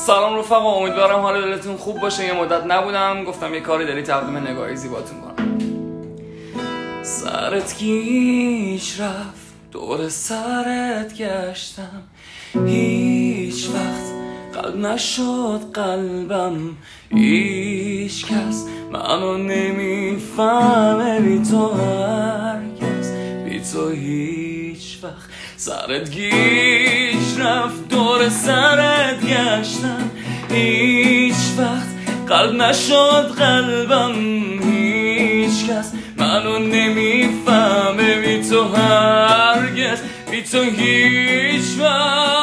سلام رفقا، امیدوارم حال دلتون خوب باشه. یه مدت نبودم، گفتم یه کاری داری تقدیم نگاهی زیباتون کنم. سرت گیج رفت، دور سرت گشتم، هیچ وقت قلب نشد قلبم. هیچ کس منو نمیفهمه بی تو، هرگز بی تو هیچ وقت. سرت گیج رفت، دور سرت گشتم، هیچ وقت قلب نشد قلبم. هیچ کس منو نمیفهمه بی تو، هرگز بی تو هیچ وقت.